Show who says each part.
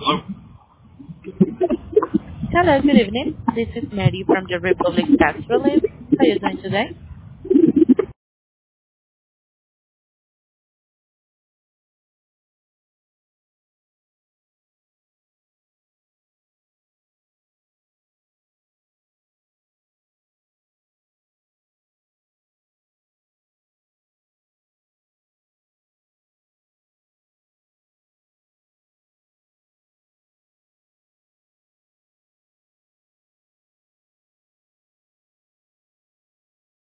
Speaker 1: Hello.
Speaker 2: Hello, good evening. This is Mary from the Republic Tax Relief. How are you doing today?